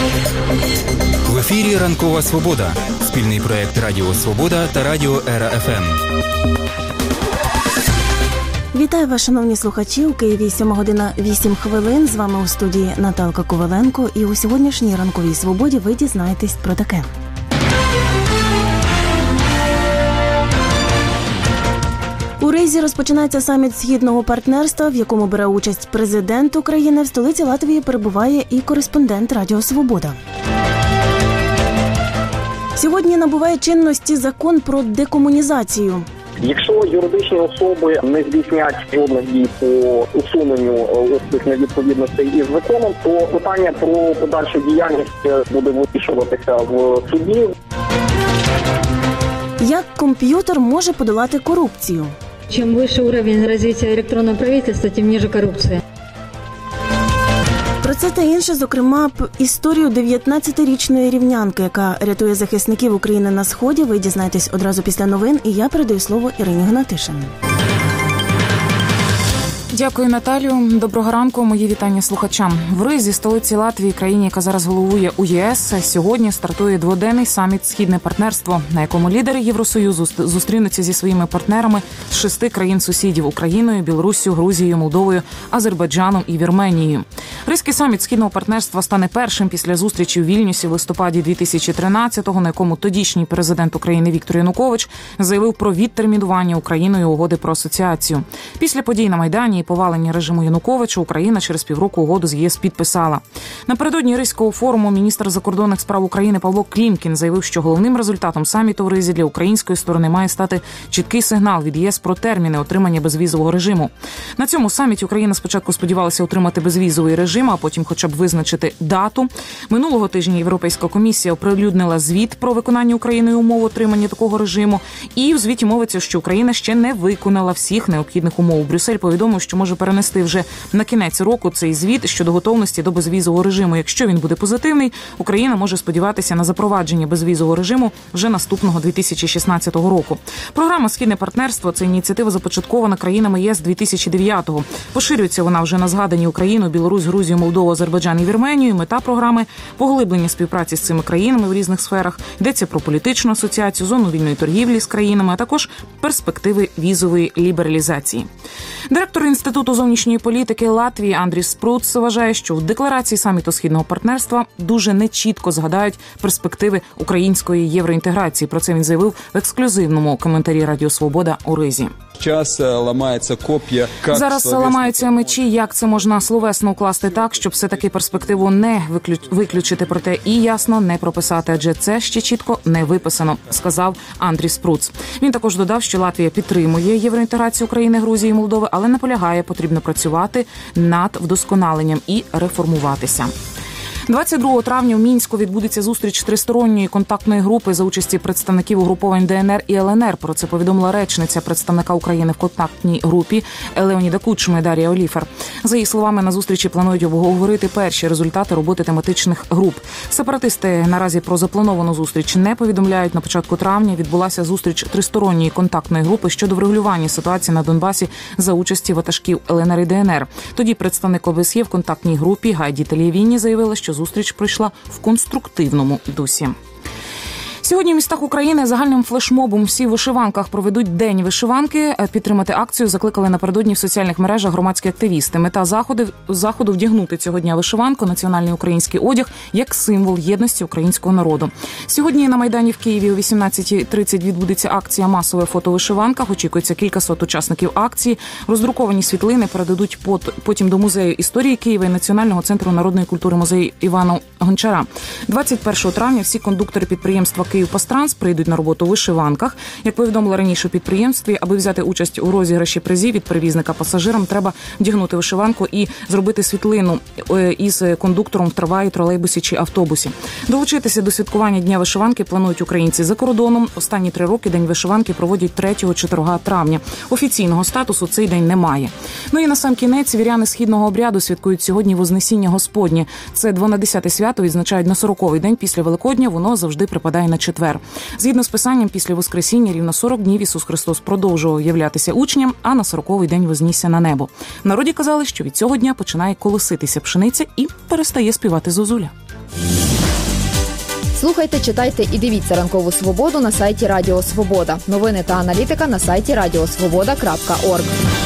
В ефірі «Ранкова Свобода» – спільний проєкт Радіо Свобода та Радіо Ера ФМ. Вітаю вас, шановні слухачі. У Києві 7:08. З вами у студії Наталка Коваленко. І у сьогоднішній «Ранковій Свободі» ви дізнаєтесь про таке. У Ризі розпочинається саміт Східного партнерства, в якому бере участь президент України. В столиці Латвії перебуває і кореспондент Радіо Свобода. Сьогодні набуває чинності закон про декомунізацію. Якщо юридичні особи не здійснять жодних дій по усуненню цих невідповідностей із законом, то питання про подальшу діяльність буде вирішуватися в суді. Як комп'ютер може подолати корупцію? Чим вищий рівень розвитку електронного правительства, тим ниже корупція. Про це та інше, зокрема, історію 19-річної рівнянки, яка рятує захисників України на Сході, ви дізнаєтесь одразу після новин, і я передаю слово Ірині Гнатишин. Дякую, Наталію. Доброго ранку. Мої вітання слухачам. В Ризі, столиці Латвії, країні, яка зараз головує у ЄС, сьогодні стартує дводенний саміт «Східне партнерство», на якому лідери Євросоюзу зустрінуться зі своїми партнерами з 6 країн-сусідів – Україною, Білоруссю, Грузією, Молдовою, Азербайджаном і Вірменією. Ризький саміт Східного партнерства стане першим після зустрічі в Вільнюсі в листопаді 2013-го, на якому тодішній президент України Віктор Янукович заявив про відтермінування Україною угоди про асоціацію. Після подій на Майдані і повалення режиму Януковича Україна через півроку угоду з ЄС підписала. Напередодні Ризького форуму міністр закордонних справ України Павло Клімкін заявив, що головним результатом саміту в Ризі для української сторони має стати чіткий сигнал від ЄС про терміни отримання безвізового режиму. На цьому саміті Україна спочатку сподівалася отримати безвізовий режим, а потім хоча б визначити дату. Минулого тижня Європейська комісія оприлюднила звіт про виконання Україною умов отримання такого режиму. І в звіті мовиться, що Україна ще не виконала всіх необхідних умов. Брюссель повідомив, що може перенести вже на кінець року цей звіт щодо готовності до безвізового режиму. Якщо він буде позитивний, Україна може сподіватися на запровадження безвізового режиму вже наступного 2016 року. Програма «Східне партнерство» – це ініціатива, започаткована країнами ЄС 2009-го. Поширюється вона вже на згадані Україну, Білорусь, Грузію, Молдову, Азербайджан і Вірменію. Мета програми – поглиблення співпраці з цими країнами в різних сферах. Йдеться про політичну асоціацію, зону вільної торгівлі з країнами, а також перспективи візової лібералізації. Директор Інституту зовнішньої політики Латвії Андріс Спруц вважає, що в декларації саміту Східного партнерства дуже нечітко згадають перспективи української євроінтеграції. Про це він заявив в ексклюзивному коментарі Радіо Свобода у Ризі. Зараз ламаються мечі, як це можна словесно укласти так, щоб все-таки перспективу не виключити, проте і ясно не прописати, адже це ще чітко не виписано, сказав Андрій Спруц. Він також додав, що Латвія підтримує євроінтеграцію України, Грузії і Молдови, але наполягає, потрібно працювати над вдосконаленням і реформуватися. 22 травня в Мінську відбудеться зустріч тристоронньої контактної групи за участі представників угруповань ДНР і ЛНР. Про це повідомила речниця представника України в контактній групі Леоніда Кучми Дар'я Оліфер. За її словами, на зустрічі планують обговорити перші результати роботи тематичних груп. Сепаратисти наразі про заплановану зустріч не повідомляють. На початку травня відбулася зустріч тристоронньої контактної групи щодо врегулювання ситуації на Донбасі за участі ватажків ЛНР і ДНР. Тоді представник ОБСЄ в контактній групі Гайді Талієвіні заявила, що зустріч пройшла в конструктивному дусі. Сьогодні в містах України загальним флешмобом всі в вишиванках проведуть День вишиванки. Підтримати акцію закликали напередодні в соціальних мережах громадські активісти. Мета заходу – вдягнути цього дня вишиванку, національний український одяг, як символ єдності українського народу. Сьогодні на Майдані в Києві о 18:30 відбудеться акція «Масове фото в вишиванках». Очікується кількасот учасників акції. Роздруковані світлини передадуть потім до Музею історії Києва і Національного центру народної культури музею Івана Гончара. 21 травня всі кондуктори підприємства «Київпастранс» прийдуть на роботу у вишиванках. Як повідомили раніше у підприємстві, аби взяти участь у розіграші призів від перевізника пасажирам, треба вдягнути вишиванку і зробити світлину із кондуктором в трамваї, тролейбусі чи автобусі. Долучитися до святкування Дня вишиванки планують українці за кордоном. Останні 3 роки День вишиванки проводять 3-4 травня. Офіційного статусу цей день немає. Ну і на сам кінець віряни східного обряду святкують сьогодні Вознесіння Господнє. Це 12-те свято відзначають на 40-й день після Великодня. Воно завжди припадає на четвер. Згідно з писанням, після Воскресіння рівно 40 днів Ісус Христос продовжував являтися учням, а на 40-й день вознісся на небо. В народі казали, що від цього дня починає колоситися пшениця і перестає співати зозуля. Слухайте, читайте і дивіться «Ранкову свободу» на сайті Радіо Свобода. Новини та аналітика на сайті radiosvoboda.org.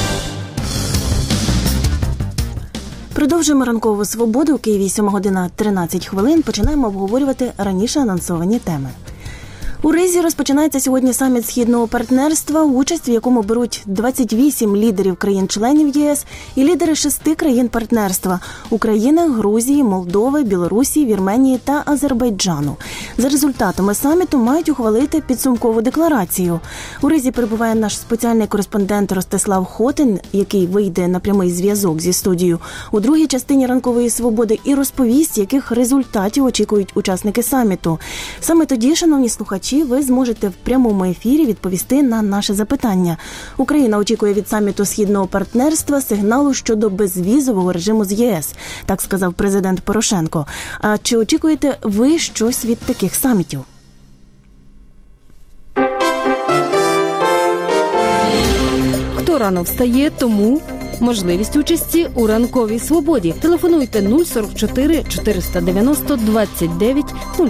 Продовжуємо «Ранкову свободу». У Києві 7 година 13 хвилин. Починаємо обговорювати раніше анонсовані теми. У Ризі розпочинається сьогодні саміт Східного партнерства, участь в якому беруть 28 лідерів країн-членів ЄС і лідери 6 країн партнерства – України, Грузії, Молдови, Білорусі, Вірменії та Азербайджану. За результатами саміту мають ухвалити підсумкову декларацію. У Ризі перебуває наш спеціальний кореспондент Ростислав Хотин, який вийде на прямий зв'язок зі студією у другій частині «Ранкової свободи» і розповість, яких результатів очікують учасники саміту. Саме тоді, шановні слухачі, ви зможете в прямому ефірі відповісти на наше запитання. Україна очікує від саміту Східного партнерства сигналу щодо безвізового режиму з ЄС, так сказав президент Порошенко. А чи очікуєте ви щось від таких самітів? Хто рано встає, тому можливість участі у «Ранковій свободі». Телефонуйте 044 490 29 05.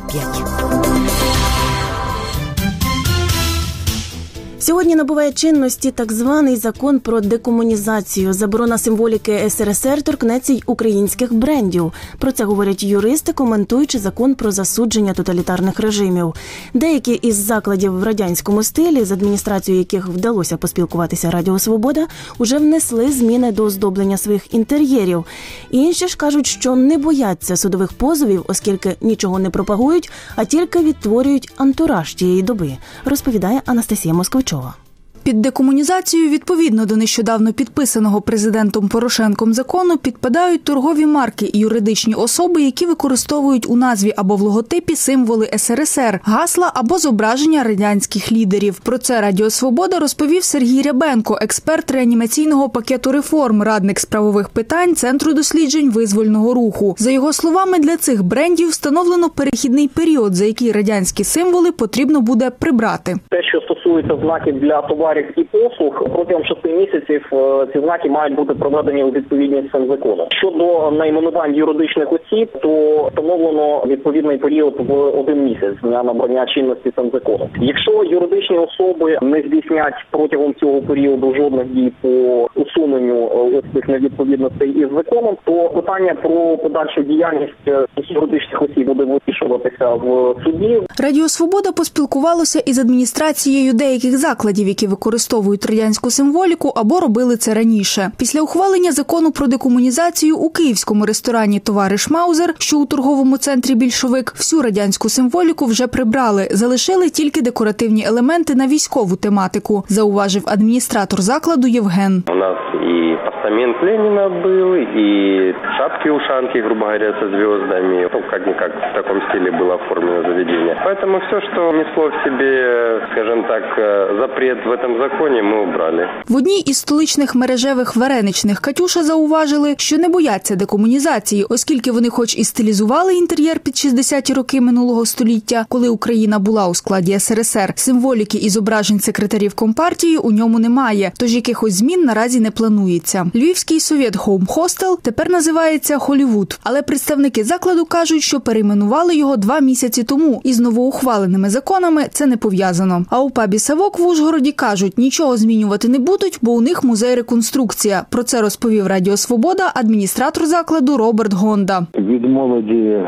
Сьогодні набуває чинності так званий закон про декомунізацію. Заборона символіки СРСР торкнеться й українських брендів. Про це говорять юристи, коментуючи закон про засудження тоталітарних режимів. Деякі із закладів в радянському стилі, з адміністрацією яких вдалося поспілкуватися Радіо Свобода, уже внесли зміни до оздоблення своїх інтер'єрів. Інші ж кажуть, що не бояться судових позовів, оскільки нічого не пропагують, а тільки відтворюють антураж тієї доби, розповідає Анастасія Москвичова. Під декомунізацію, відповідно до нещодавно підписаного президентом Порошенком закону, підпадають торгові марки і юридичні особи, які використовують у назві або в логотипі символи СРСР, гасла або зображення радянських лідерів. Про це Радіо Свобода розповів Сергій Рябенко, експерт реанімаційного пакету реформ, радник з правових питань Центру досліджень визвольного руху. За його словами, для цих брендів встановлено перехідний період, за який радянські символи потрібно буде прибрати. Те, що стосується знаків для товарів і послуг, протягом 6 місяців ці знаки мають бути проведені у відповідність з цим законом. Щодо найменувань юридичних осіб, то встановлено відповідний період в 1 місяць з дня набрання чинності цим законом. Якщо юридичні особи не здійснять протягом цього періоду жодних дій по усуненню цих невідповідностей із законом, то питання про подальшу діяльність юридичних осіб буде вирішуватися в суді. Радіо Свобода поспілкувалося із адміністрацією деяких закладів, які використовують радянську символіку або робили це раніше. Після ухвалення закону про декомунізацію у київському ресторані «Товариш Маузер», що у торговому центрі «Більшовик», всю радянську символіку вже прибрали, залишили тільки декоративні елементи на військову тематику, зауважив адміністратор закладу Євген. У нас і постамент Леніна був, і шапки-ушанки, грубо говоря, со звездами. Ну, как-никак в таком стиле было оформлено заведение. Поэтому все, что несло в себе, скажем так, запрет в этом законі, ми убрали. В одній із столичних мережевих вареничних «Катюша» зауважили, що не бояться декомунізації, оскільки вони хоч і стилізували інтер'єр під 60-ті роки минулого століття, коли Україна була у складі СРСР, символіки і зображень секретарів Компартії у ньому немає, тож якихось змін наразі не планується. Львівський Совєт Хоум Хостел тепер називається «Холлівуд», але представники закладу кажуть, що перейменували його 2 місяці тому, і з новоухваленими законами це не пов'язано. А у пабі «Савок» в Ужгороді кажуть, нічого змінювати не будуть, бо у них музей-реконструкція. Про це розповів Радіо Свобода адміністратор закладу Роберт Гонда. Від молоді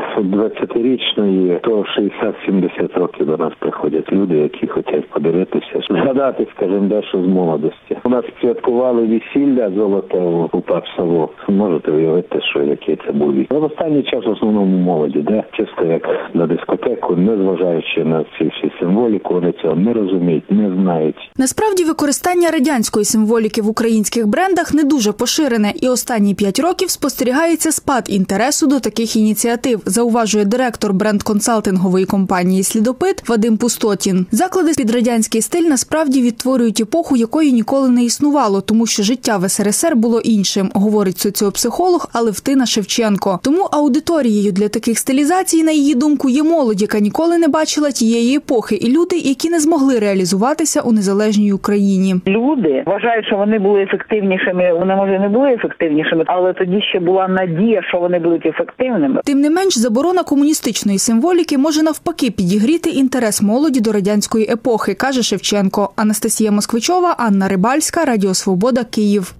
20-річної то 60-70 років до нас приходять люди, які хочуть подивитися, згадати, скажімо, дещо з молодості. У нас святкували весілля золоте у паб «Савок». Можете уявити, що який це був вік. В останній час в основному молоді, чисто як на дискотеку, незважаючи на ці всі символіку, вони цього не розуміють, не знають. Насправді, використання радянської символіки в українських брендах не дуже поширене, і останні 5 років спостерігається спад інтересу до таких ініціатив, зауважує директор бренд-консалтингової компанії «Слідопит» Вадим Пустотін. Заклади під радянський стиль насправді відтворюють епоху, якої ніколи не існувало, тому що життя в СРСР було іншим, говорить соціопсихолог Алевтина Шевченко. Тому аудиторією для таких стилізацій, на її думку, є молодь, яка ніколи не бачила тієї епохи, і люди, які не змогли реалізуватися у незалежній незалежній Україні. Люди вважають, що вони були ефективнішими. Вони, може, не були ефективнішими, але тоді ще була надія, що вони будуть ефективними. Тим не менш, заборона комуністичної символіки може навпаки підігріти інтерес молоді до радянської епохи, каже Шевченко. Анастасія Москвичова, Анна Рибальська, Радіо Свобода, Київ.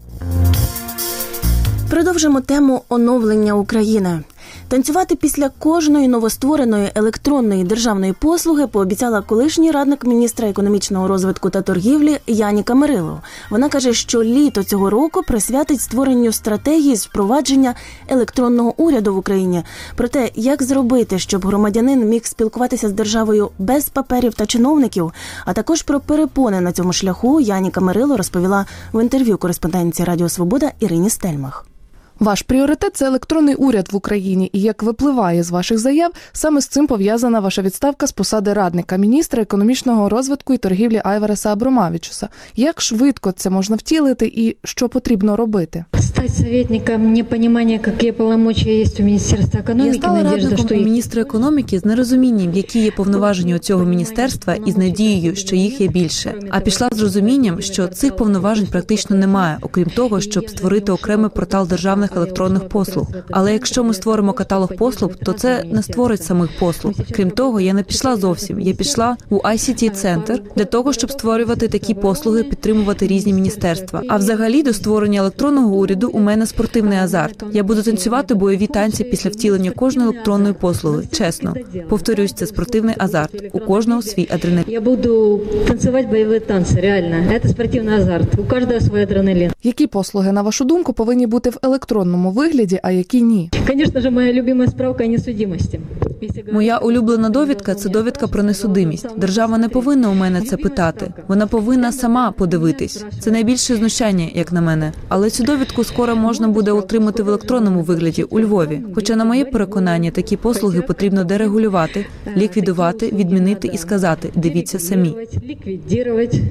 Продовжимо тему оновлення України. Танцювати після кожної новоствореної електронної державної послуги пообіцяла колишній радник міністра економічного розвитку та торгівлі Яніка Мерило. Вона каже, що літо цього року присвятить створенню стратегії з впровадження електронного уряду в Україні. Про те, як зробити, щоб громадянин міг спілкуватися з державою без паперів та чиновників, а також про перепони на цьому шляху, Яніка Мерило розповіла в інтерв'ю кореспондентці Радіо Свобода Ірині Стельмах. Ваш пріоритет – це електронний уряд в Україні. І як випливає з ваших заяв, саме з цим пов'язана ваша відставка з посади радника міністра економічного розвитку і торгівлі Айвареса Абромавічуса. Як швидко це можна втілити і що потрібно робити? Стати советником, непонімання, які повноваження є у Міністерства економіки. Я стала радником у міністра економіки з нерозумінням, які є повноваження у цього міністерства, і з надією, що їх є більше. А пішла з розумінням, що цих повноважень практично немає, окрім того, щоб створити окремий портал державних електронних послуг. Але якщо ми створимо каталог послуг, то це не створить самих послуг. Крім того, я не пішла зовсім. Я пішла у ICT-центр для того, щоб створювати такі послуги, підтримувати різні міністерства. А взагалі до створення електронного уряду у мене спортивний азарт. Я буду танцювати бойові танці після втілення кожної електронної послуги. Чесно. Повторюсь, це спортивний азарт. У кожного свій адреналін. Я буду танцювати бойові танці, реально. Це спортивний азарт. У кожного свій адреналін. Які послуги, на вашу думку, повинні бути в електронному вигляді, а які ні? Звісно ж, моя улюблена справка о несудимості. Моя улюблена довідка – це довідка про несудимість. Держава не повинна у мене це питати. Вона повинна сама подивитись. Це найбільше знущання, як на мене. Але цю довідку скоро можна буде отримати в електронному вигляді у Львові. Хоча, на моє переконання, такі послуги потрібно дерегулювати, ліквідувати, відмінити і сказати «дивіться самі». Ліквідувати,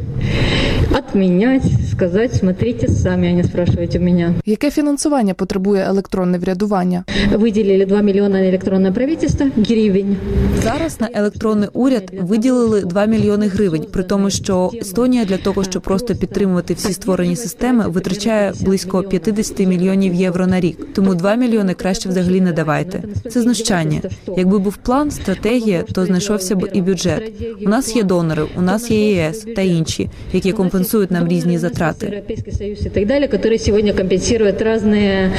відміняти, сказати «смотрите самі», а не спрашивайте у мене. Яке фінансування потребує електронне врядування? Виділили 2 мільйони на електронне правительство гривень. Зараз на електронний уряд виділили 2 мільйони гривень, при тому, що Естонія для того, щоб просто підтримувати всі створені системи, витрачає близько 50 мільйонів євро на рік. Тому 2 мільйони краще взагалі не давайте. Це знущання. Якби був план, стратегія, то знайшовся б і бюджет. У нас є донори, у нас є ЄС та інші, які компенсують нам різні затрати. Європейський Союз і так далі, які сьогодні компенсують різні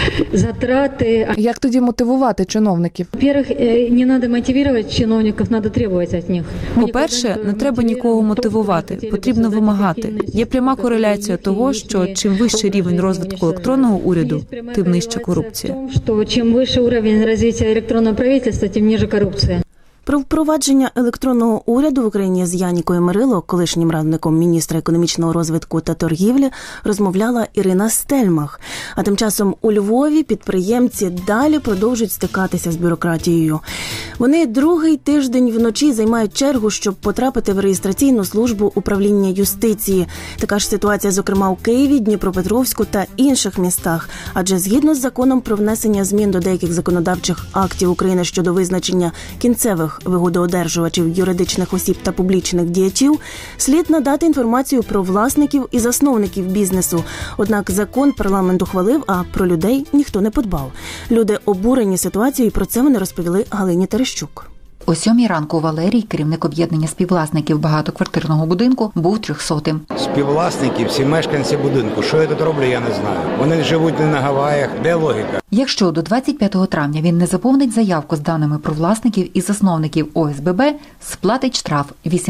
затрати. Як тоді мотивувати чиновників? Во-первых, не треба мотивувати чиновників, треба требувати від них. По-перше, не треба нікого мотивувати, потрібно вимагати. Є пряма кореляція того, що чим вищий рівень розвитку електронного уряду, тим нижча корупція. Чим вищий рівень розвитку електронного правительства, тим ниже корупція. Про впровадження електронного уряду в Україні з Янікою Мерило, колишнім радником міністра економічного розвитку та торгівлі, розмовляла Ірина Стельмах. А тим часом у Львові підприємці далі продовжують стикатися з бюрократією. Вони другий тиждень вночі займають чергу, щоб потрапити в реєстраційну службу управління юстиції. Така ж ситуація, зокрема, у Києві, Дніпропетровську та інших містах. Адже згідно з законом про внесення змін до деяких законодавчих актів України щодо визначення кінцевих вигодоодержувачів юридичних осіб та публічних діячів, слід надати інформацію про власників і засновників бізнесу. Однак закон парламент ухвалив, а про людей ніхто не подбав. Люди обурені ситуацією, і про це вони розповіли Галині Терещук. О 7-й ранку Валерій, керівник об'єднання співвласників багатоквартирного будинку, був 300-м. Співвласники, всі мешканці будинку. Що я тут роблю, я не знаю. Вони живуть не на Гаваях. Де логіка? Якщо до 25 травня він не заповнить заявку з даними про власників і засновників ОСББ, сплатить штраф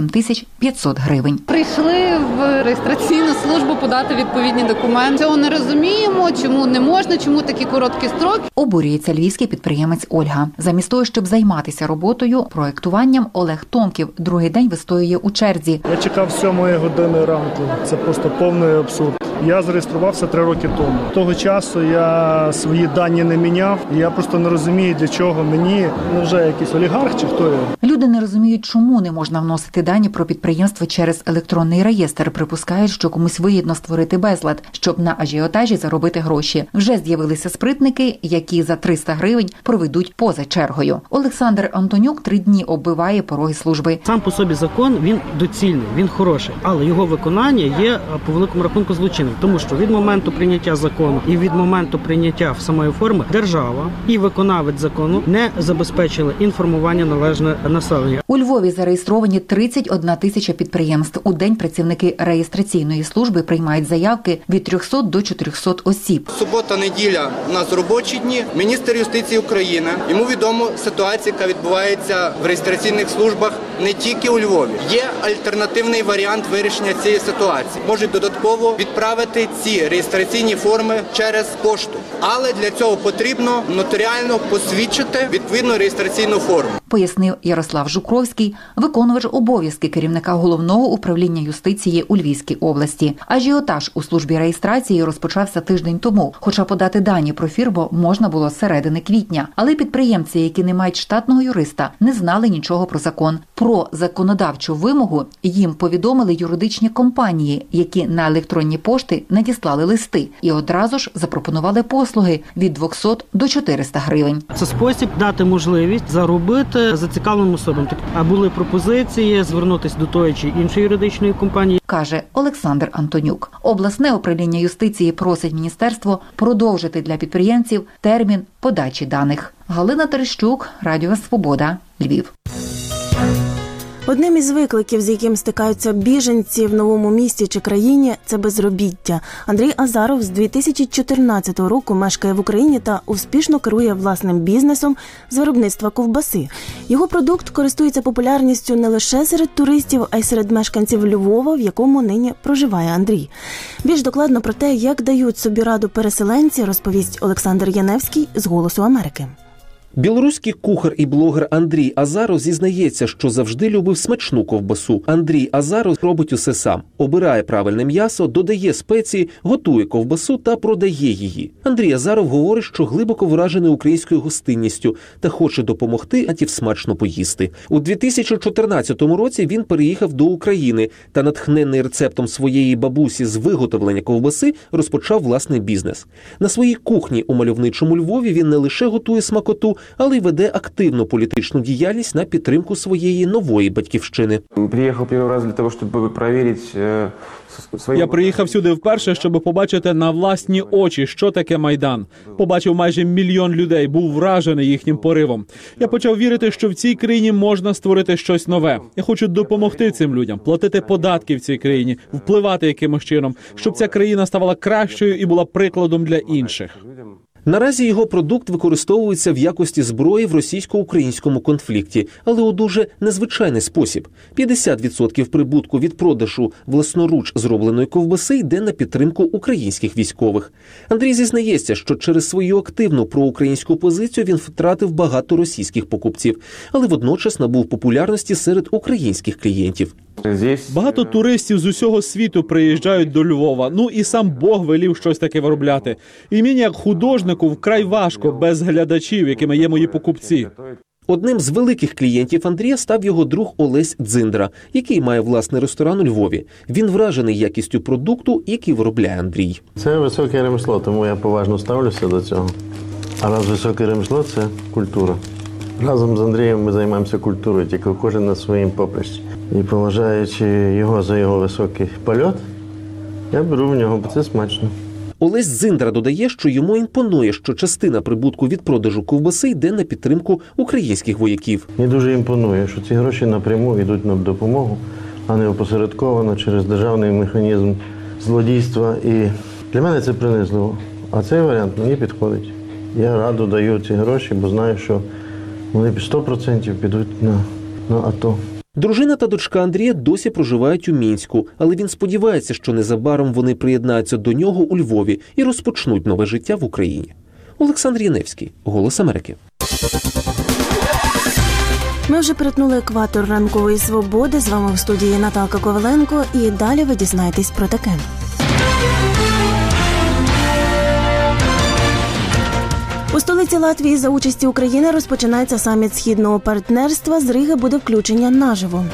8500 гривень. Прийшли в реєстраційну службу подати відповідні документи. Цього не розуміємо, чому не можна, чому такі короткі строки. Обурюється львівський підприємець Ольга. Замість того, щоб займатися роботою, проектуванням, Олег Томків другий день вистоює у черзі. Я чекав 7 години ранку. Це просто повний абсурд. Я зареєструвався 3 роки тому. Того часу я свої дані не міняв. І я просто не розумію, для чого мені. Вже якийсь олігарх чи хто я? Люди не розуміють, чому не можна вносити дані про підприємство через електронний реєстр. Припускають, що комусь вигідно створити безлад, щоб на ажіотажі заробити гроші. Вже з'явилися спритники, які за 300 гривень проведуть поза чергою. Олександр Антонюк 3 дні оббиває пороги служби. Сам по собі закон, він доцільний, він хороший, але його виконання є по великому рахунку злочинним, тому що від моменту прийняття закону і від моменту прийняття самої форми держава і виконавець закону не забезпечили інформування належне населення. У Львові зареєстровані 31 тисяча підприємств. У день працівники реєстраційної служби приймають заявки від 300 до 400 осіб. Субота, неділя у нас робочі дні. Міністр юстиції України, йому відомо ситуація, яка відбувається в реєстраційних службах не тільки у Львові. Є альтернативний варіант вирішення цієї ситуації. Можуть додатково відправити ці реєстраційні форми через пошту. Але для цього потрібно нотаріально посвідчити відповідну реєстраційну форму. Пояснив Ярослав Жукровський, виконувач обов'язки керівника Головного управління юстиції у Львівській області. Ажіотаж у службі реєстрації розпочався тиждень тому, хоча подати дані про фірму можна було з середини квітня. Але підприємці, які не мають штатного юриста, не знали нічого про закон. Про законодавчу вимогу їм повідомили юридичні компанії, які на електронні пошти надіслали листи і одразу ж запропонували послуги від 200 до 400 гривень. Це спосіб дати можливість заробити зацікавленим особам. А були пропозиції звернутися до тої чи іншої юридичної компанії, каже Олександр Антонюк. Обласне управління юстиції просить міністерство продовжити для підприємців термін подачі даних. Галина Терещук, Радіо Свобода, Львів. Одним із викликів, з яким стикаються біженці в новому місті чи країні, це безробіття. Андрій Азаров з 2014 року мешкає в Україні та успішно керує власним бізнесом з виробництва ковбаси. Його продукт користується популярністю не лише серед туристів, а й серед мешканців Львова, в якому нині проживає Андрій. Більш докладно про те, як дають собі раду переселенці, розповість Олександр Яневський з «Голосу Америки». Білоруський кухар і блогер Андрій Азаров зізнається, що завжди любив смачну ковбасу. Андрій Азаров робить усе сам. Обирає правильне м'ясо, додає спеції, готує ковбасу та продає її. Андрій Азаров говорить, що глибоко вражений українською гостинністю та хоче допомогти атів смачно поїсти. У 2014 році він переїхав до України та, натхнений рецептом своєї бабусі з виготовлення ковбаси, розпочав власний бізнес. На своїй кухні у мальовничому Львові він не лише готує смакоту, але й веде активну політичну діяльність на підтримку своєї нової батьківщини. Приїхав перший раз для того, щоб перевірити Я приїхав сюди вперше, щоб побачити на власні очі, що таке Майдан. Побачив майже 1 мільйон людей, був вражений їхнім поривом. Я почав вірити, що в цій країні можна створити щось нове. Я хочу допомогти цим людям, платити податки в цій країні, впливати якимось чином, щоб ця країна ставала кращою і була прикладом для інших. Наразі його продукт використовується в якості зброї в російсько-українському конфлікті, але у дуже незвичайний спосіб. 50% прибутку від продажу власноруч зробленої ковбаси йде на підтримку українських військових. Андрій зізнається, що через свою активну проукраїнську позицію він втратив багато російських покупців, але водночас набув популярності серед українських клієнтів. Багато туристів з усього світу приїжджають до Львова. Ну і сам Бог велів щось таке виробляти. І мені, як художнику, вкрай важко без глядачів, якими є мої покупці. Одним з великих клієнтів Андрія став його друг Олесь Дзиндра, який має власний ресторан у Львові. Він вражений якістю продукту, який виробляє Андрій. Це високе ремесло, тому я поважно ставлюся до цього. А раз високе ремесло – це культура. Разом з Андрієм ми займаємося культурою, тільки кожен на своїм поприщі. І поважаючи його за його високий польот, я беру в нього, бо це смачно. Олесь Дзиндра додає, що йому імпонує, що частина прибутку від продажу ковбаси йде на підтримку українських вояків. Мені дуже імпонує, що ці гроші напряму йдуть на допомогу, а не опосередковано через державний механізм злодійства. І для мене це принизливо. А цей варіант мені підходить. Я радо даю ці гроші, бо знаю, що вони 100% підуть на АТО. Дружина та дочка Андрія досі проживають у Мінську, але він сподівається, що незабаром вони приєднаються до нього у Львові і розпочнуть нове життя в Україні. Олександр Яневський, «Голос Америки». Ми вже перетнули екватор ранкової свободи. З вами в студії Наталка Коваленко. І далі ви дізнаєтесь про таке. У столиці Латвії за участі України розпочинається саміт Східного партнерства. З Риги буде включення наживо.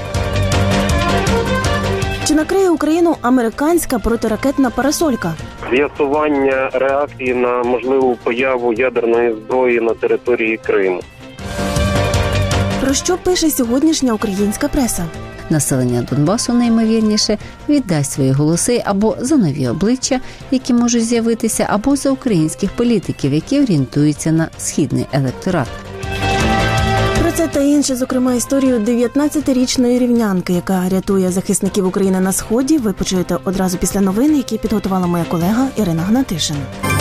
Чи накриє Україну американська протиракетна парасолька? З'ясування реакції на можливу появу ядерної зброї на території Криму. Про що пише сьогоднішня українська преса? Населення Донбасу, наймовірніше, віддасть свої голоси або за нові обличчя, які можуть з'явитися, або за українських політиків, які орієнтуються на східний електорат. Про це та інше, зокрема, історію 19-річної рівнянки, яка рятує захисників України на Сході, ви почуєте одразу після новин, які підготувала моя колега Ірина Гнатишин.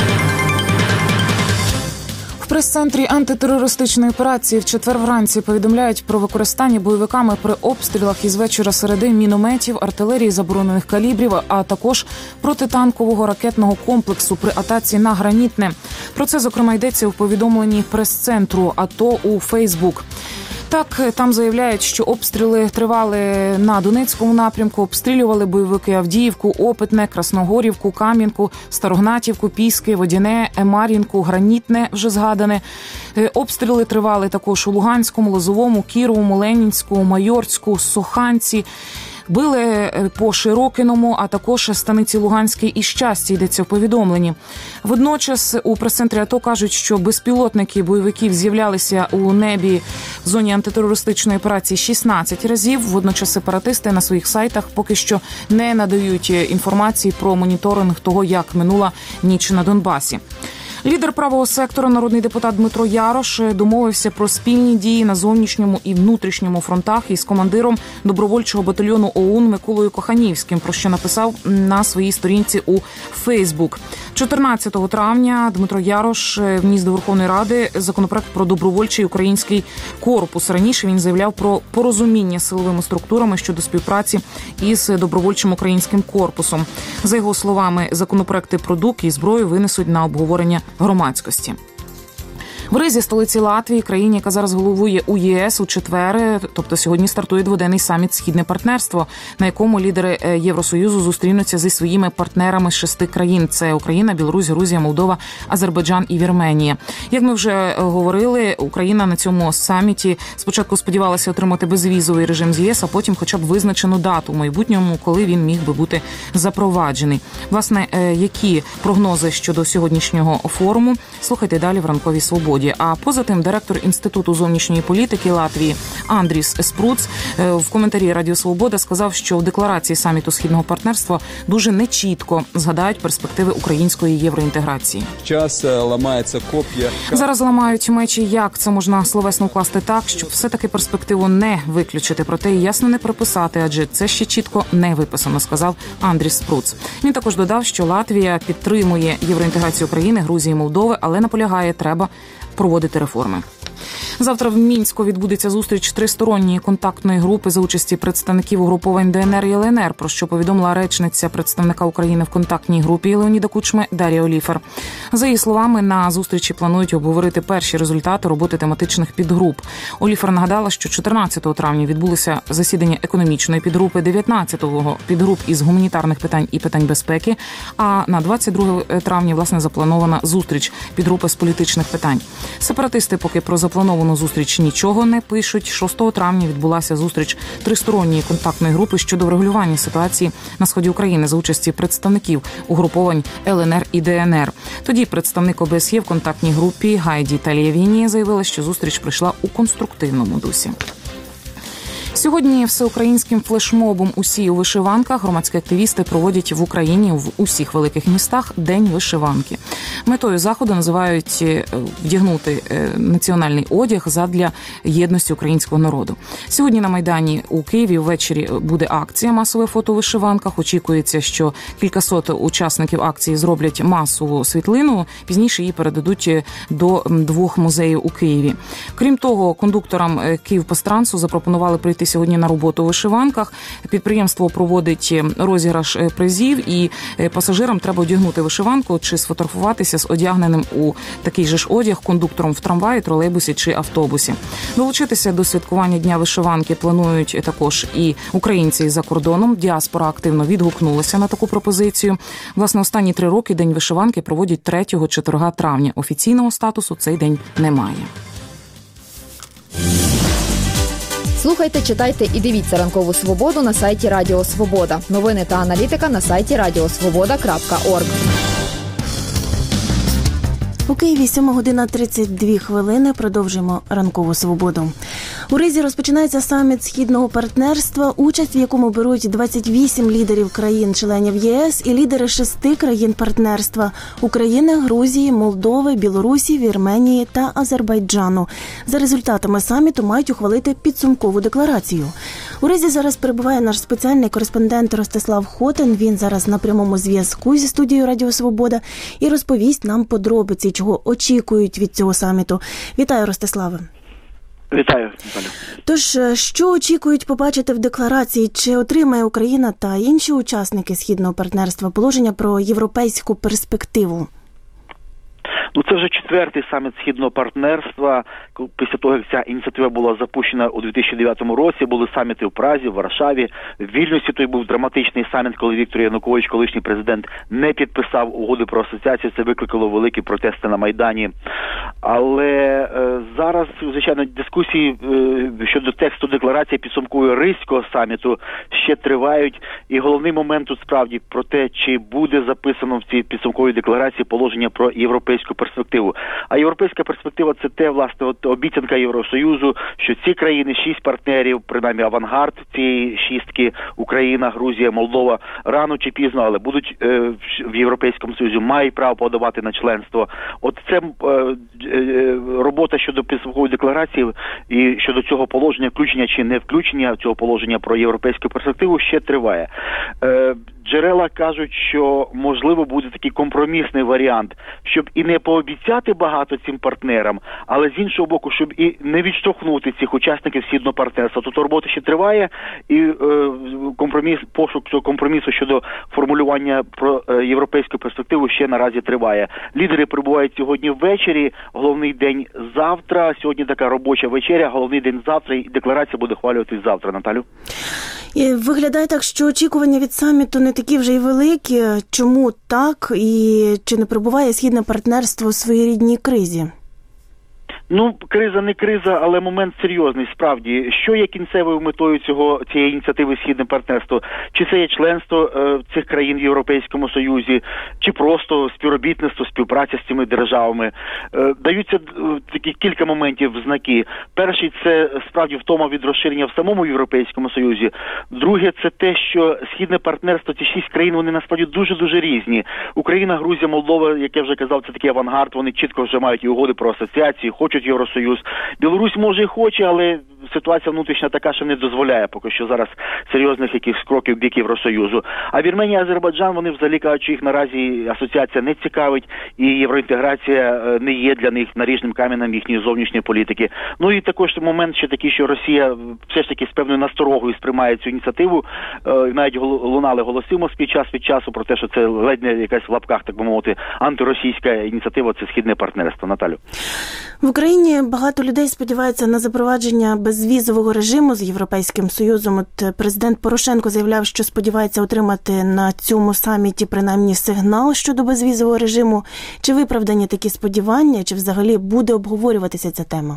В прес-центрі антитерористичної операції в четвер вранці повідомляють про використання бойовиками при обстрілах із вечора середи мінометів, артилерії заборонених калібрів, а також протитанкового ракетного комплексу при атаці на Гранітне. Про це, зокрема, йдеться у повідомленні прес-центру АТО у Фейсбук. Так, там заявляють, що обстріли тривали на Донецькому напрямку, обстрілювали бойовики Авдіївку, Опитне, Красногорівку, Кам'янку, Старогнатівку, Піски, Водяне, Мар'їнку, Гранітне, вже згадане. Обстріли тривали також у Луганському, Лозовому, Кіровому, Ленінську, Майорську, Соханці. Били по Широкиному, а також станиці Луганській і Щасті, йдеться в повідомленні. Водночас у прес-центрі АТО кажуть, що безпілотники бойовиків з'являлися у небі в зоні антитерористичної операції 16 разів. Водночас сепаратисти на своїх сайтах поки що не надають інформації про моніторинг того, як минула ніч на Донбасі. Лідер правого сектора, народний депутат Дмитро Ярош, домовився про спільні дії на зовнішньому і внутрішньому фронтах із командиром добровольчого батальйону ОУН Миколою Коханівським, про що написав на своїй сторінці у Фейсбук. 14 травня Дмитро Ярош вніс до Верховної Ради законопроект про добровольчий український корпус. Раніше він заявляв про порозуміння з силовими структурами щодо співпраці із добровольчим українським корпусом. За його словами, законопроекти про ДУК і зброю винесуть на обговорення громадськості. В Ризі, столиці Латвії, країні, яка зараз головує у ЄС, у четвер, тобто сьогодні, стартує дводенний саміт «Східне партнерство», на якому лідери Євросоюзу зустрінуться зі своїми партнерами з 6 країн. Це Україна, Білорусь, Грузія, Молдова, Азербайджан і Вірменія. Як ми вже говорили, Україна на цьому саміті спочатку сподівалася отримати безвізовий режим з ЄС, а потім хоча б визначену дату в майбутньому, коли він міг би бути запроваджений. Власне, які прогнози щодо сьогоднішнього форуму, слухайте далі в «Ранковій свободі». А поза тим, директор Інституту зовнішньої політики Латвії Андріс Спруц в коментарі Радіо Свобода сказав, що в декларації саміту Східного партнерства дуже нечітко згадають перспективи української євроінтеграції. Час ламається коп'я. Зараз ламають мечі, як це можна словесно вкласти так, щоб все-таки перспективу не виключити, проте і ясно не приписати, адже це ще чітко не виписано, сказав Андріс Спруц. Він також додав, що Латвія підтримує євроінтеграцію України, Грузії, Молдови, але наполягає, треба проводити реформи. Завтра в Мінську відбудеться зустріч тристоронньої контактної групи за участі представників угруповань ДНР і ЛНР, про що повідомила речниця представника України в контактній групі Леоніда Кучми Дар'я Оліфер. За її словами, на зустрічі планують обговорити перші результати роботи тематичних підгруп. Оліфер нагадала, що 14 травня відбулося засідання економічної підгрупи, 19-го підгруп із гуманітарних питань і питань безпеки, а на 22 травня, власне, запланована зустріч підгрупи з політичних питань. Сепаратисти поки про заплановану зустріч нічого не пишуть. 6 травня відбулася зустріч тристоронньої контактної групи щодо врегулювання ситуації на сході України за участі представників угруповань ЛНР і ДНР. Тоді представник ОБСЄ в контактній групі Гайді Талієвіні заявила, що зустріч пройшла у конструктивному дусі. Сьогодні всеукраїнським флешмобом «Усі у вишиванках» громадські активісти проводять в Україні в усіх великих містах День вишиванки. Метою заходу називають вдягнути національний одяг задля єдності українського народу. Сьогодні на Майдані у Києві ввечері буде акція «Масове фото у вишиванках». Очікується, що кількасот учасників акції зроблять масову світлину. Пізніше її передадуть до 2 музеїв у Києві. Крім того, кондукторам Київпастрансу запропонували прийти сьогодні на роботу у вишиванках. Підприємство проводить розіграш призів, і пасажирам треба одягнути вишиванку чи сфотографуватися з одягненим у такий же ж одяг кондуктором в трамваї, тролейбусі чи автобусі. Долучитися до святкування Дня вишиванки планують також і українці за кордоном. Діаспора активно відгукнулася на таку пропозицію. Власне, останні 3 роки День вишиванки проводять 3-4 травня. Офіційного статусу цей день немає. Слухайте, читайте і дивіться «Ранкову свободу» на сайті Радіо Свобода. Новини та аналітика на сайті radiosvoboda.org. У Києві 7:32. Продовжимо «Ранкову свободу». У Ризі розпочинається саміт Східного партнерства, участь в якому беруть 28 лідерів країн-членів ЄС і лідери 6 країн партнерства – України, Грузії, Молдови, Білорусі, Вірменії та Азербайджану. За результатами саміту мають ухвалити підсумкову декларацію. У Ризі зараз перебуває наш спеціальний кореспондент Ростислав Хотин. Він зараз на прямому зв'язку зі студією Радіо Свобода і розповість нам подробиці, чого очікують від цього саміту. Вітаю, Ростиславе. Вітаю, Наталю. Тож, що очікують побачити в декларації? Чи отримає Україна та інші учасники Східного партнерства положення про європейську перспективу? Це вже 4-й саміт Східного партнерства. Після того, як ця ініціатива була запущена у 2009 році, були саміти в Празі, в Варшаві, в Вільнюсі. Той був драматичний саміт, коли Віктор Янукович, колишній президент, не підписав угоди про асоціацію. Це викликало великі протести на Майдані. Але зараз, звичайно, дискусії щодо тексту декларації підсумкової Ризького саміту ще тривають. І головний момент тут справді про те, чи буде записано в цій підсумковій декларації положення про європейську перспективу. А європейська перспектива – це те, власне, обіцянка Євросоюзу, що ці країни, 6 партнерів, принаймні авангард цієї шістки, Україна, Грузія, Молдова, рано чи пізно, але будуть в Європейському Союзі, мають право подавати на членство. От це робота щодо підсумкової декларації і щодо цього положення, включення чи не включення цього положення про європейську перспективу ще триває. Джерела кажуть, що можливо буде такий компромісний варіант, щоб і не пообіцяти багато цим партнерам, але з іншого боку, щоб і не відштовхнути цих учасників Східного партнерства. Тут робота ще триває, і пошук цього компромісу щодо формулювання про європейську перспективу ще наразі триває. Лідери прибувають сьогодні ввечері, головний день завтра, сьогодні така робоча вечеря, головний день завтра, і декларація буде ухвалюватись завтра. Наталю? І виглядає так, що очікування від саміту не такі вже й великі. Чому так? І чи не перебуває Східне партнерство у своїй рідній кризі? Криза не криза, але момент серйозний, справді. Що є кінцевою метою цієї ініціативи Східне партнерство? Чи це є членство цих країн в Європейському Союзі, чи просто співробітництво, співпраця з цими державами? Даються такі кілька моментів в знаки. Перший – це справді втома від розширення в самому Європейському Союзі. Друге – це те, що Східне партнерство, ці 6 країн, вони насправді дуже-дуже різні. Україна, Грузія, Молдова, як я вже казав, це такий авангард, вони чітко вже мають і угоди про асоціацію, хочуть Євросоюз. Білорусь може і хоче, але ситуація внутрішня така, що не дозволяє поки що зараз серйозних якихось кроків в бік Євросоюзу. А Вірменія, Азербайджан, вони взагалі кажуть, що їх наразі асоціація не цікавить, і євроінтеграція не є для них наріжним каменем їхньої зовнішньої політики. І також момент ще такий, що Росія все ж таки з певною насторогою сприймає цю ініціативу. Навіть лунали голоси в Москві час від часу про те, що це ледь не якась в лапках, так би мовити, антиросійська ініціатива, це Східне партнерство. Наталю? В Україні багато людей сподіваються на запровадження безвізового режиму з Європейським Союзом. От президент Порошенко заявляв, що сподівається отримати на цьому саміті принаймні сигнал щодо безвізового режиму. Чи виправдані такі сподівання, чи взагалі буде обговорюватися ця тема?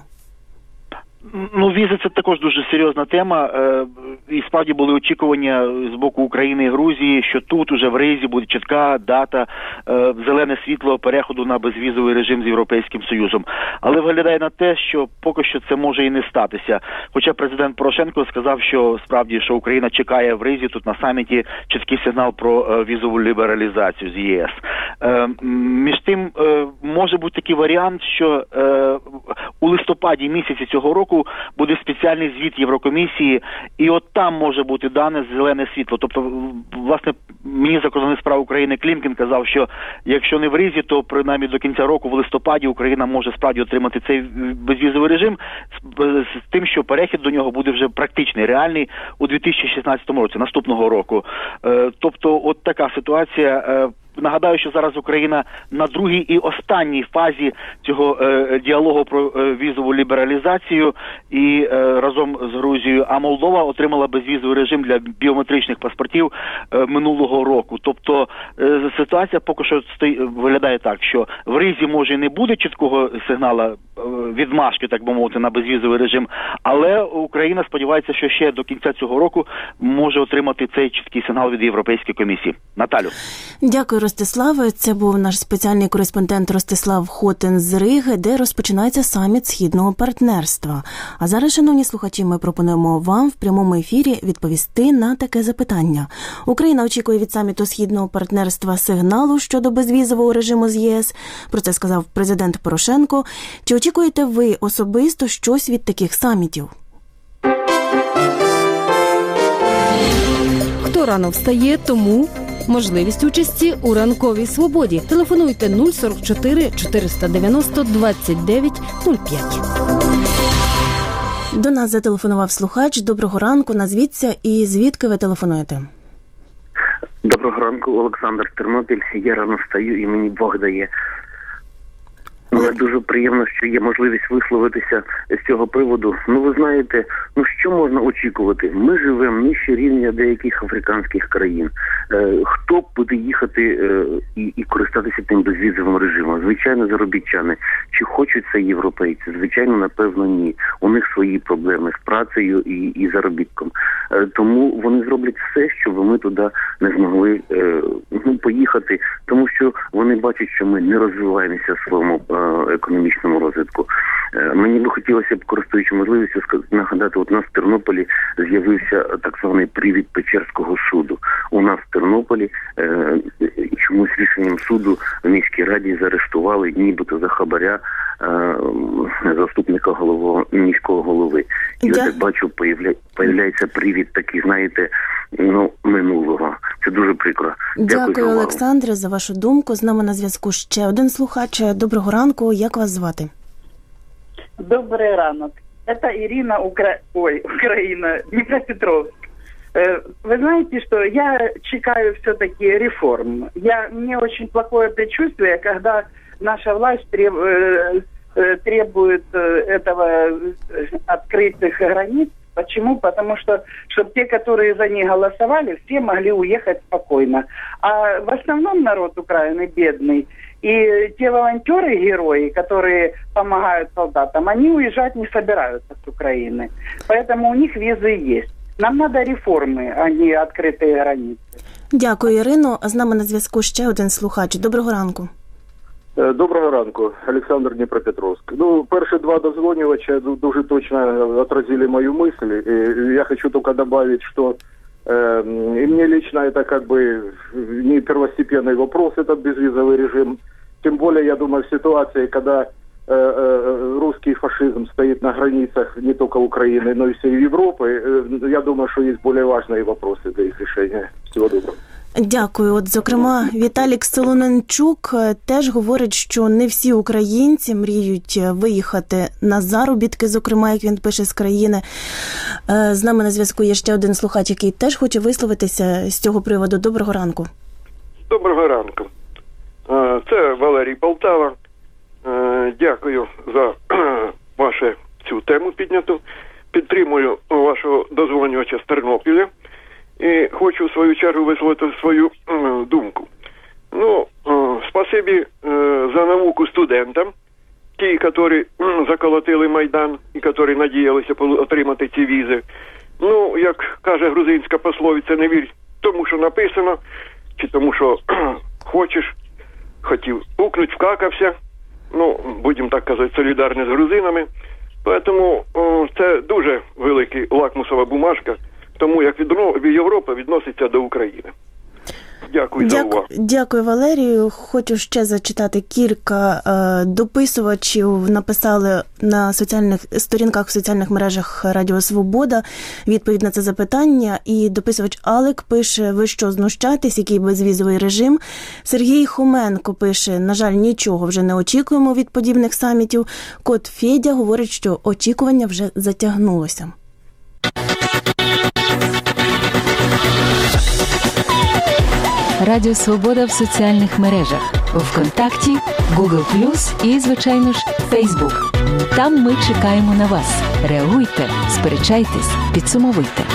Візи – це також дуже серйозна тема. І справді були очікування з боку України і Грузії, що тут уже в Ризі буде чітка дата, зелене світло переходу на безвізовий режим з Європейським Союзом. Але виглядає на те, що поки що це може і не статися. Хоча президент Порошенко сказав, що справді, що Україна чекає в Ризі, тут на саміті, чіткий сигнал про візову лібералізацію з ЄС. Між тим, може бути такий варіант, що у листопаді місяці цього року буде спеціальний звіт Єврокомісії, і от там може бути дане зелене світло. Тобто, власне, міністр закордонних справ України Клімкін казав, що якщо не в Ризі, то принаймні до кінця року, в листопаді, Україна може справді отримати цей безвізовий режим з тим, що перехід до нього буде вже практичний, реальний у 2016 році, наступного року. Тобто, от така ситуація. Нагадаю, що зараз Україна на другій і останній фазі цього діалогу про візову лібералізацію і разом з Грузією, а Молдова отримала безвізовий режим для біометричних паспортів минулого року. Тобто ситуація поки що виглядає так, що в Ризі може не буде чіткого сигнала відмашки, так би мовити, на безвізовий режим, але Україна сподівається, що ще до кінця цього року може отримати цей чіткий сигнал від Європейської комісії. Наталю. Дякую, Ростиславе. Це був наш спеціальний кореспондент Ростислав Хотин з Риги, де розпочинається саміт Східного партнерства. А зараз, шановні слухачі, ми пропонуємо вам в прямому ефірі відповісти на таке запитання. Україна очікує від саміту Східного партнерства сигналу щодо безвізового режиму з ЄС. Про це сказав президент Порошенко. Чи очікуєте ви особисто щось від таких самітів? Хто рано встає, тому можливість участі у ранковій свободі. Телефонуйте 044 490 29 05. До нас зателефонував слухач. Доброго ранку, назвіться і звідки ви телефонуєте? Доброго ранку, Олександр, Тернопіль. Я рано встаю і мені Бог дає. Мені дуже приємно, що є можливість висловитися з цього приводу. Ви знаєте, що можна очікувати? Ми живемо нижче рівня деяких африканських країн. Хто буде їхати і користатися тим безвізовим режимом? Звичайно, заробітчани. Чи хочуть це європейці? Звичайно, напевно, ні. У них свої проблеми з працею і заробітком. Тому вони зроблять все, щоб ми туди не змогли поїхати, тому що вони бачать, що ми не розвиваємося в своєму економічному розвитку. Мені би хотілося б, користуючи можливістю, нагадати, у нас в Тернополі з'явився так званий привід Печерського суду. У нас в Тернополі чомусь рішенням суду в міській раді заарештували нібито за хабаря заступника міського голови. І я так бачу, появляється привід такий, знаєте, минулого. Це дуже прикро. Дякую, Олександре, за вашу думку. З нами на зв'язку ще один слухач. Доброго ранку. Як вас звати? Добрый ранок. Это Ирина, Украина, Днепропетровск. Вы знаете, что я чекаю все-таки реформ. Мне очень плохое предчувствие, когда наша власть требует этого открытых границ. Почему? Потому что, чтобы те, которые за них голосовали, все могли уехать спокойно. А в основном народ Украины бедный. И те волонтеры-герои, которые помогают солдатам, они уезжать не собираются с Украины. Поэтому у них визы есть. Нам надо реформи, а не відкриті границі. Дякую, Ірино. А з нами на зв'язку ще один слухач. Доброго ранку. Доброго ранку, Олександр, Дніпропетровськ. Перші два дозвонювача дуже точно отразили мою мысль. И я хочу только добавить, что и мне лично это как бы не первостепенный вопрос, этот безвизовый режим. Тем более, я думаю, в ситуации, когда русский фашизм стоит на границах не только Украины, но и всей Европы, я думаю, что есть более важные вопросы для их решения. Всего доброго. Дякую. Зокрема, Віталік Солоненчук теж говорить, що не всі українці мріють виїхати на заробітки, зокрема, як він пише, з країни. З нами на зв'язку є ще один слухач, який теж хоче висловитися з цього приводу. Доброго ранку. Доброго ранку. Це Валерій Полтава. Дякую за вашу цю тему підняту. Підтримую вашого дозвонювача з Тернопіля. І хочу в свою чергу висловити свою думку. Спасибі за науку студентам, ті, які заколотили Майдан і які надіялися отримати ці візи. Як каже грузинська пословиця, не вірь тому, що написано, чи тому, що хотів пукнуть, вкакався. Будемо так казати, солідарні з грузинами. Тому це дуже велика лакмусова бумажка, тому як Європа відноситься до України. Дякую за увагу. Дякую, Валерію. Хочу ще зачитати кілька дописувачів. Написали на сторінках в соціальних мережах Радіо Свобода відповідь на це запитання. І дописувач Алек пише: ви що, знущаєтесь, який безвізовий режим? Сергій Хоменко пише: на жаль, нічого вже не очікуємо від подібних самітів. Кот Федя говорить, що очікування вже затягнулося. Радіо Свобода в соціальних мережах. ВКонтакті, Google+, і, звичайно ж, Facebook. Там ми чекаємо на вас. Реагуйте, сперечайтесь, підсумовуйте.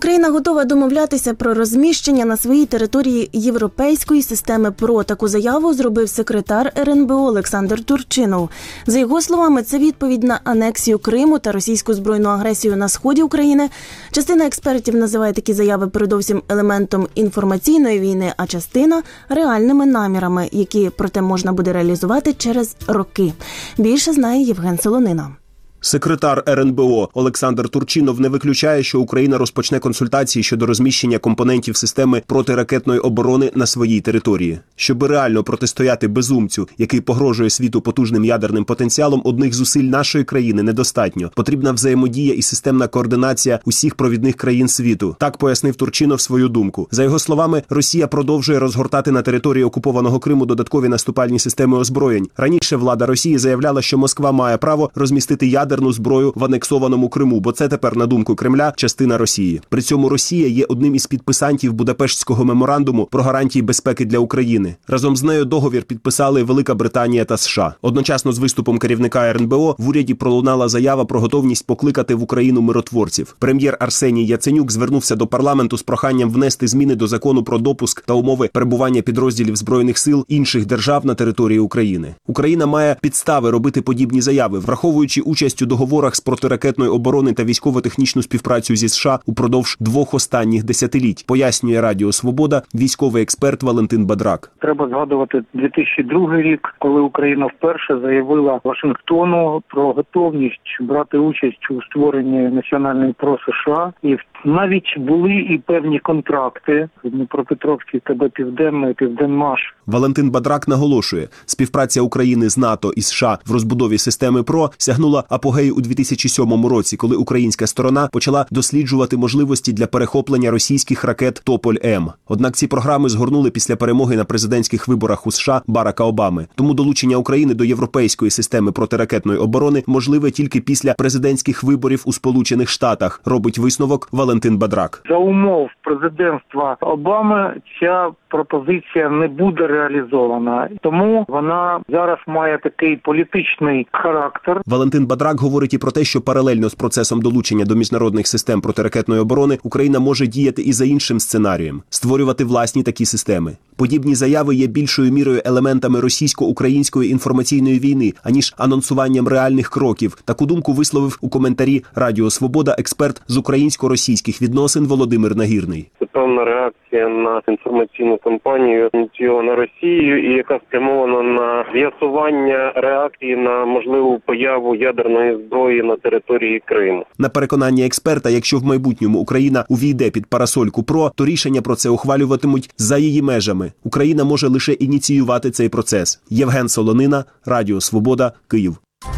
Україна готова домовлятися про розміщення на своїй території європейської системи ПРО. Таку заяву зробив секретар РНБО Олександр Турчинов. За його словами, це відповідь на анексію Криму та російську збройну агресію на сході України. Частина експертів називає такі заяви передовсім елементом інформаційної війни, а частина – реальними намірами, які, проте, можна буде реалізувати через роки. Більше знає Євген Солонина. Секретар РНБО Олександр Турчинов не виключає, що Україна розпочне консультації щодо розміщення компонентів системи протиракетної оборони на своїй території. Щоб реально протистояти безумцю, який погрожує світу потужним ядерним потенціалом, одних зусиль нашої країни недостатньо. Потрібна взаємодія і системна координація усіх провідних країн світу. Так пояснив Турчинов свою думку. За його словами, Росія продовжує розгортати на території окупованого Криму додаткові наступальні системи озброєнь. Раніше влада Росії заявляла, що Москва має право розмістити ядерну зброю в анексованому Криму, бо це тепер, на думку Кремля, частина Росії. При цьому Росія є одним із підписантів Будапештського меморандуму про гарантії безпеки для України. Разом з нею договір підписали Велика Британія та США. Одночасно з виступом керівника РНБО в уряді пролунала заява про готовність покликати в Україну миротворців. Прем'єр Арсеній Яценюк звернувся до парламенту з проханням внести зміни до закону про допуск та умови перебування підрозділів Збройних сил інших держав на території України. Україна має підстави робити подібні заяви, враховуючи участь у договорах з протиракетної оборони та військово-технічну співпрацю зі США упродовж 2 останніх десятиліть, пояснює Радіо Свобода військовий експерт Валентин Бадрак. Треба згадувати 2002 рік, коли Україна вперше заявила Вашингтону про готовність брати участь у створенні національної ПРО США. І навіть були і певні контракти Дніпропетровський ТБ Південний, Південмаш. Валентин Бадрак наголошує, співпраця України з НАТО і США в розбудові системи ПРО сягнула апогею у 2007 році, коли українська сторона почала досліджувати можливості для перехоплення російських ракет «Тополь-М». Однак ці програми згорнули після перемоги на президентських виборах у США Барака Обами. Тому долучення України до європейської системи протиракетної оборони можливе тільки після президентських виборів у Сполучених Штатах, робить висновок Валентин Бадрак. За умов президентства Обами ця пропозиція не буде реалізована. Тому вона зараз має такий політичний характер. Валентин Бадрак говорить і про те, що паралельно з процесом долучення до міжнародних систем протиракетної оборони Україна може діяти і за іншим сценарієм – створювати власні такі системи. Подібні заяви є більшою мірою елементами російсько-української інформаційної війни, аніж анонсуванням реальних кроків. Таку думку висловив у коментарі Радіо Свобода експерт з українсько-російських відносин Володимир Нагірний. Це певна реакція на інформаційну кампанію ініційована Росією і яка спрямована на з'ясування реакції на можливу появу ядерної зброї на території Криму. На переконання експерта, якщо в майбутньому Україна увійде під парасольку ПРО, то рішення про це ухвалюватимуть за її межами. Україна може лише ініціювати цей процес. Євген Солонина, Радіо Свобода, Київ.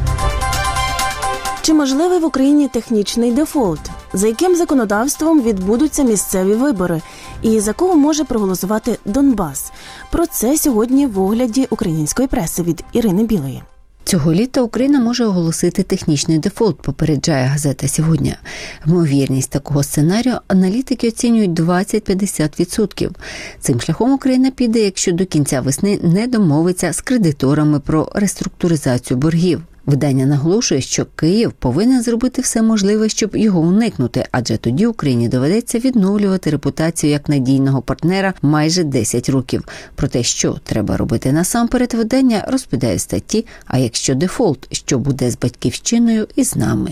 Чи можливий в Україні технічний дефолт? За яким законодавством відбудуться місцеві вибори? І за кого може проголосувати Донбас? Про це сьогодні в огляді української преси від Ірини Білої. Цього літа Україна може оголосити технічний дефолт, попереджає газета «Сьогодні». Ймовірність такого сценарію аналітики оцінюють 20-50%. Цим шляхом Україна піде, якщо до кінця весни не домовиться з кредиторами про реструктуризацію боргів. Видання наголошує, що Київ повинен зробити все можливе, щоб його уникнути, адже тоді Україні доведеться відновлювати репутацію як надійного партнера майже 10 років. Про те, що треба робити насамперед, видання розповідає статті «А якщо дефолт? Що буде з батьківщиною і з нами?».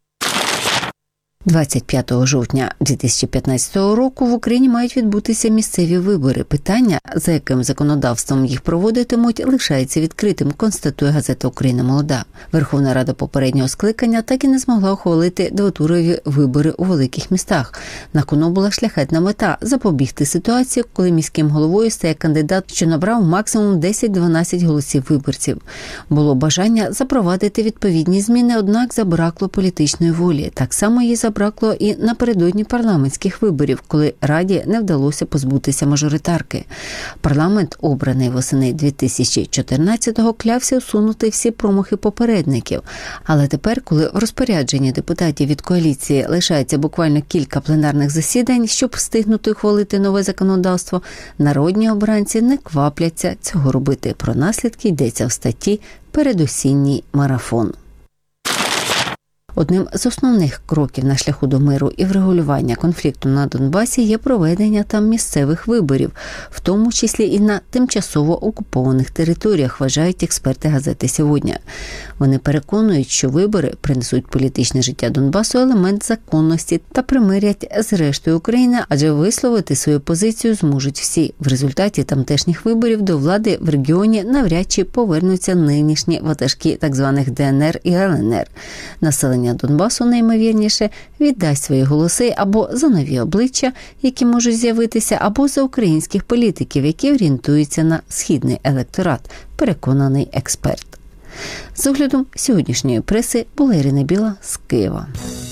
25 жовтня 2015 року в Україні мають відбутися місцеві вибори. Питання, за яким законодавством їх проводитимуть, лишається відкритим, констатує газета «Україна молода». Верховна Рада попереднього скликання так і не змогла ухвалити двотурові вибори у великих містах. На кону була шляхетна мета – запобігти ситуації, коли міським головою стає кандидат, що набрав максимум 10-12 голосів виборців. Було бажання запровадити відповідні зміни, однак забракло політичної волі. Так само її забракло і напередодні парламентських виборів, коли Раді не вдалося позбутися мажоритарки. Парламент, обраний восени 2014-го, клявся усунути всі промахи попередників. Але тепер, коли в розпорядженні депутатів від коаліції лишається буквально кілька пленарних засідань, щоб встигнути ухвалити нове законодавство, народні обранці не квапляться цього робити. Про наслідки йдеться в статті «Передосінній марафон». Одним з основних кроків на шляху до миру і врегулювання конфлікту на Донбасі є проведення там місцевих виборів, в тому числі і на тимчасово окупованих територіях, вважають експерти газети «Сьогодні». Вони переконують, що вибори принесуть політичне життя Донбасу елемент законності та примирять з рештою України, адже висловити свою позицію зможуть всі. В результаті тамтешніх виборів до влади в регіоні навряд чи повернуться нинішні ватажки так званих ДНР і ЛНР. Населення Донбасу, найімовірніше, віддасть свої голоси або за нові обличчя, які можуть з'явитися, або за українських політиків, які орієнтуються на східний електорат, переконаний експерт. З оглядом сьогоднішньої преси була Ірина Біла з Києва.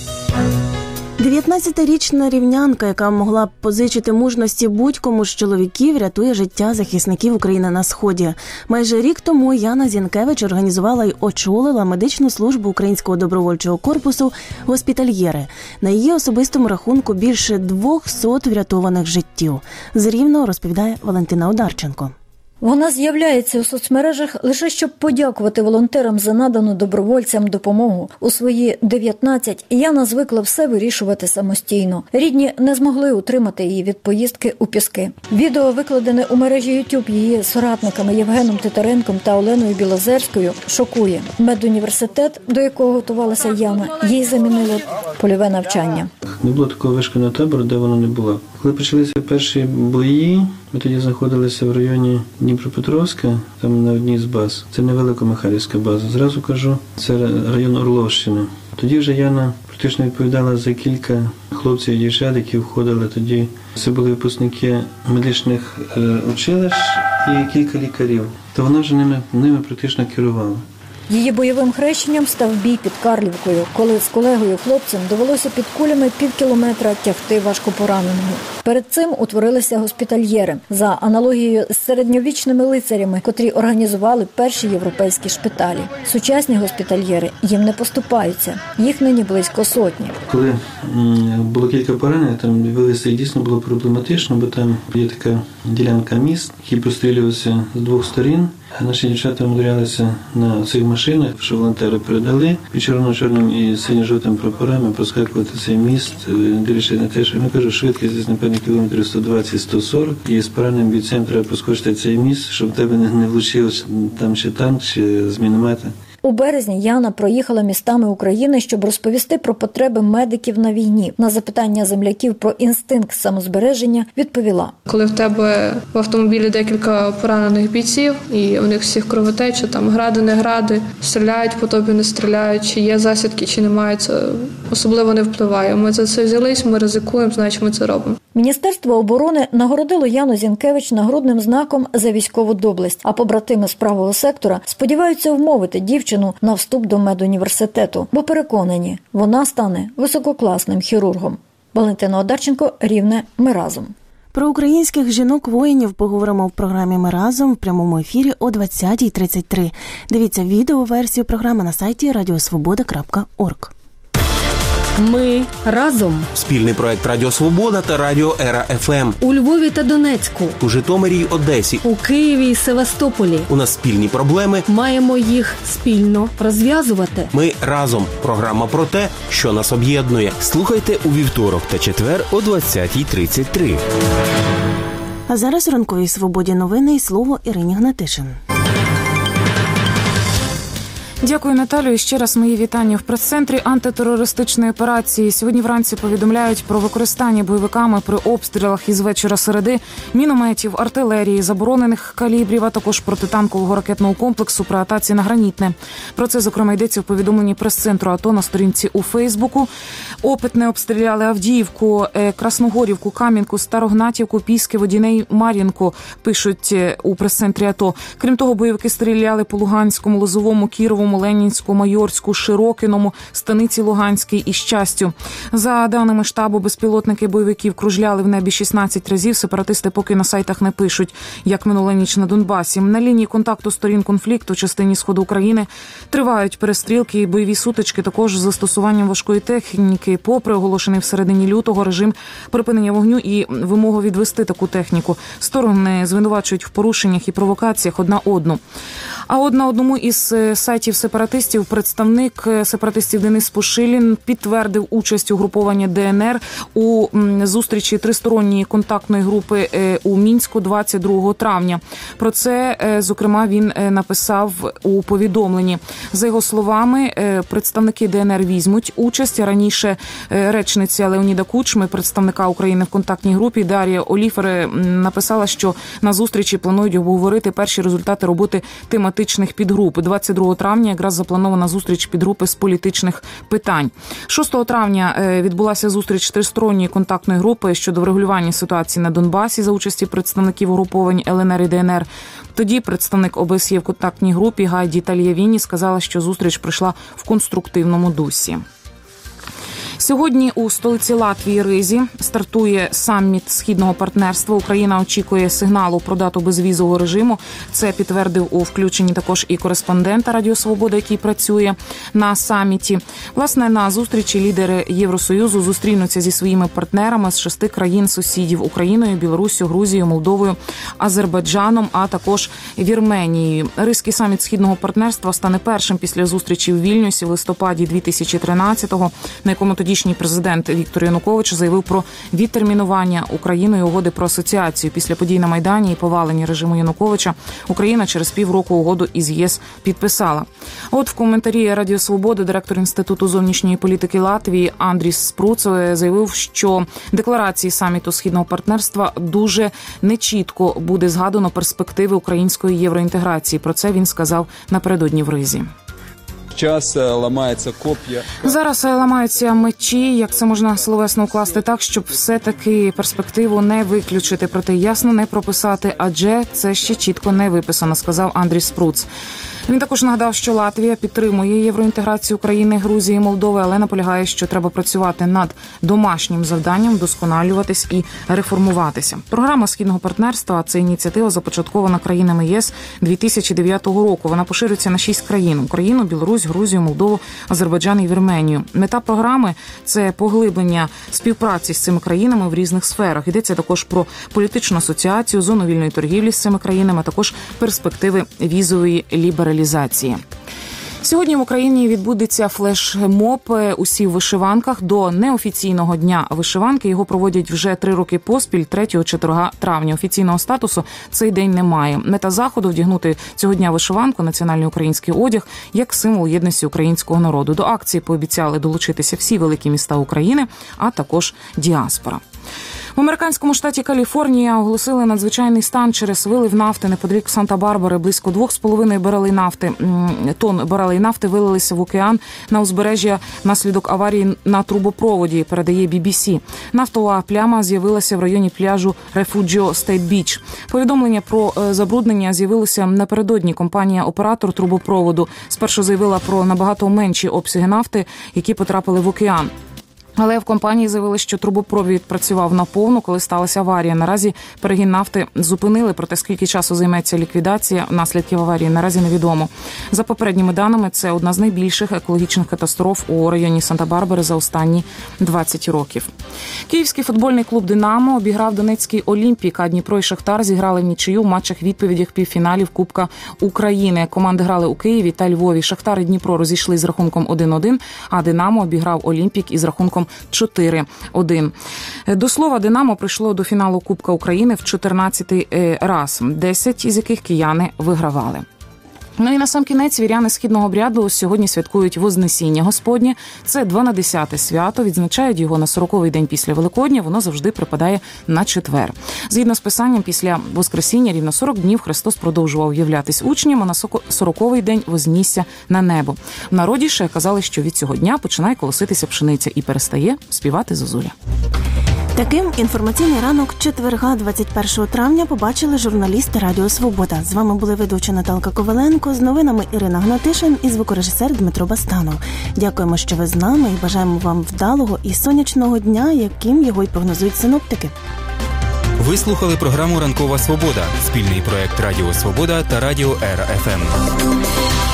19-річна рівнянка, яка могла б позичити мужності будь-кому з чоловіків, рятує життя захисників України на Сході. Майже рік тому Яна Зінкевич організувала й очолила медичну службу Українського добровольчого корпусу «Госпітальєри». На її особистому рахунку більше 200 врятованих життів. З Рівного розповідає Валентина Одарченко. Вона з'являється у соцмережах лише щоб подякувати волонтерам за надану добровольцям допомогу. У свої 19 Яна звикла все вирішувати самостійно. Рідні не змогли утримати її від поїздки у Піски. Відео, викладене у мережі YouTube її соратниками Євгеном Титаренком та Оленою Білозерською, шокує. Медуніверситет, до якого готувалася Яна, їй замінило польове навчання. Не було такого вишкільного табору, де вона не була. Коли почалися перші бої, ми тоді знаходилися в районі Дніпропетровська, там на одній з баз. Це невелика Михайлівська база. Зразу кажу, це район Орловщини. Тоді вже Яна практично відповідала за кілька хлопців і дівчат, які входили тоді. Це були випускники медичних училищ і кілька лікарів. То вона вже ними практично керувала. Її бойовим хрещенням став бій під Карлівкою, коли з колегою-хлопцем довелося під кулями півкілометра тягти важкопораненого. Перед цим утворилися госпітальєри, за аналогією з середньовічними лицарями, котрі організували перші європейські шпиталі. Сучасні госпітальєри їм не поступаються. Їх нині близько 100. Коли було кілька поранень, там вивезти їх дійсно було проблематично, бо там є така ділянка міст, які прострілювалися з двох сторін. Наші дівчата умудрялися на цих машинах, що волонтери передали, під червоно-чорним і синьо-жовтим прапорами проскакувати цей міст, дивлячись на те, що, кажу, швидкість десь, напевно, кілометрів 120-140, і з пораненим бійцем треба проскочити цей міст, щоб в тебе не влучив там чи танк, чи з міномета. У березні Яна проїхала містами України, щоб розповісти про потреби медиків на війні. На запитання земляків про інстинкт самозбереження відповіла. Коли в тебе в автомобілі декілька поранених бійців, і у них всіх кровотеча, там гради, не гради, стріляють по тобі, не стріляють, чи є засідки, чи немає, це особливо не впливає. Ми за це взялись, ми ризикуємо, значить ми це робимо. Міністерство оборони нагородило Яну Зінкевич нагрудним знаком за військову доблесть, а побратими з правого сектора сподіваються вмовити дівчину на вступ до медуніверситету, бо переконані, вона стане висококласним хірургом. Валентина Одарченко, Рівне, Ми разом. Про українських жінок-воїнів поговоримо в програмі «Ми разом» в прямому ефірі о 20:33. Дивіться відеоверсію програми на сайті radiosvoboda.org. Ми разом. Спільний проект Радіо Свобода та Радіо Ера ФМ. У Львові та Донецьку. У Житомирі й Одесі. У Києві і Севастополі. У нас спільні проблеми. Маємо їх спільно розв'язувати. Ми разом. Програма про те, що нас об'єднує. Слухайте у вівторок та четвер о 20:33. А зараз у ранковій свободі новини і слово Ірині Гнатишин. Дякую, Наталю. І ще раз мої вітання в прес-центрі антитерористичної операції. Сьогодні вранці повідомляють про використання бойовиками при обстрілах із вечора середи мінометів, артилерії, заборонених калібрів, а також протитанкового ракетного комплексу при атаці на Гранітне. Про це, зокрема, йдеться в повідомленні прес-центру АТО на сторінці у Фейсбуку. Опитне обстріляли Авдіївку, Красногорівку, Кам'янку, Старогнатівку, Піски, Водіней, Мар'їнку, пишуть у прес-центрі АТО. Крім того, бойовики стріляли по Луганському, Лозовому, Кіровому, Ленінську, Майорську, Широкиному, Станиці Луганській і Щастю. За даними штабу, безпілотники бойовиків кружляли в небі 16 разів. Сепаратисти поки на сайтах не пишуть, як минула ніч на Донбасі. На лінії контакту сторін конфлікту в частині Сходу України тривають перестрілки і бойові сутички, також з застосуванням важкої техніки, попри оголошений всередині лютого режим припинення вогню і вимогу відвести таку техніку. Сторони звинувачують в порушеннях і провокаціях одна одну. А на одному із сайтів сепаратистів. Представник сепаратистів Денис Пушилін підтвердив участь угрупування ДНР у зустрічі тристоронньої контактної групи у Мінську 22 травня. Про це, зокрема, він написав у повідомленні. За його словами, представники ДНР візьмуть участь. Раніше речниця Леоніда Кучми, представника України в контактній групі, Дар'я Оліфер, написала, що на зустрічі планують обговорити перші результати роботи тематичних підгруп. 22 травня якраз запланована зустріч підгрупи з політичних питань. 6 травня відбулася зустріч тристоронньої контактної групи щодо врегулювання ситуації на Донбасі за участі представників угруповань ЛНР і ДНР. Тоді представник ОБСЄ в контактній групі Гайді Тальявіні сказала, що зустріч пройшла в конструктивному дусі. Сьогодні у столиці Латвії Ризі стартує саміт Східного партнерства. Україна очікує сигналу про дату безвізового режиму. Це підтвердив у включенні також і кореспондента Радіо Свобода, який працює на саміті. Власне, на зустрічі лідери Євросоюзу зустрінуться зі своїми партнерами з 6 країн-сусідів – Україною, Білоруссю, Грузією, Молдовою, Азербайджаном, а також Вірменією. Ризький саміт Східного партнерства стане першим після зустрічі в Вільнюсі в листопаді 2013-го, на якому тодішній президент Віктор Янукович заявив про відтермінування Україною угоди про асоціацію. Після подій на Майдані і повалення режиму Януковича Україна через півроку угоду із ЄС підписала. От в коментарі Радіо Свободи директор Інституту зовнішньої політики Латвії Андріс Спруц заявив, що декларації саміту Східного партнерства дуже нечітко буде згадано перспективи української євроінтеграції. Про це він сказав напередодні в Ризі. Час ламається коп'я. Зараз ламаються мечі, як це можна словесно укласти так, щоб все-таки перспективу не виключити, проте ясно не прописати, адже це ще чітко не виписано, сказав Андрій Спруц. Він також нагадав, що Латвія підтримує євроінтеграцію України, Грузії, Молдови, але наполягає, що треба працювати над домашнім завданням, вдосконалюватись і реформуватися. Програма Східного партнерства – це ініціатива, започаткована країнами ЄС 2009 року. Вона поширюється на 6 країн – Україну, Білорусь, Грузію, Молдову, Азербайджан і Вірменію. Мета програми – це поглиблення співпраці з цими країнами в різних сферах. Йдеться також про політичну асоціацію, зону вільної торгівлі з цими країнами, а також перспективи візової лібералізації. Сьогодні в Україні відбудеться флешмоб «Усі в вишиванках» до неофіційного дня вишиванки. Його проводять вже 3 роки поспіль, 3-4 травня. Офіційного статусу цей день не має. Мета заходу – вдягнути цього дня вишиванку, національний український одяг, як символ єдності українського народу. До акції пообіцяли долучитися всі великі міста України, а також діаспора. В американському штаті Каліфорнія оголосили надзвичайний стан через вилив нафти неподалік Санта-Барбари. Близько 2,5 тонн барелей нафти вилилися в океан на узбережжя внаслідок аварії на трубопроводі, передає BBC. Нафтова пляма з'явилася в районі пляжу Рефуджіо Стейт Біч. Повідомлення про забруднення з'явилося напередодні. Компанія-оператор трубопроводу спершу заявила про набагато менші обсяги нафти, які потрапили в океан. Але в компанії заявили, що трубопровід працював наповну, коли сталася аварія. Наразі перегін нафти зупинили, проте скільки часу займеться ліквідація наслідків аварії, наразі невідомо. За попередніми даними, це одна з найбільших екологічних катастроф у районі Санта-Барбари за останні 20 років. Київський футбольний клуб «Динамо» обіграв Донецький «Олімпік», а Дніпро і «Шахтар» зіграли в нічию в матчах-відповідях півфіналів Кубка України. Команди грали у Києві та Львові. «Шахтар» і «Дніпро» розійшли з рахунком 1-1, а «Динамо» обіграв «Олімпік» із рахунком 4-1. До слова, «Динамо» прийшло до фіналу Кубка України в 14-й раз, 10 із яких кияни вигравали. Ну і насамкінець віряни східного обряду сьогодні святкують Вознесіння Господнє. Це 12-те свято, відзначають його на 40-й день після Великодня, воно завжди припадає на четвер. Згідно з писанням, після Воскресіння рівно 40 днів Христос продовжував являтись учням, а на 40-й день вознісся на небо. В народі ще казали, що від цього дня починає колоситися пшениця і перестає співати зозуля. Таким інформаційний ранок четверга, 21 травня, побачили журналісти Радіо Свобода. З вами були ведуча Наталка Коваленко, з новинами Ірина Гнатишин і звукорежисер Дмитро Бастанов. Дякуємо, що ви з нами, і бажаємо вам вдалого і сонячного дня, яким його й прогнозують синоптики. Ви слухали програму «Ранкова Свобода» – спільний проект Радіо Свобода та Радіо РФМ.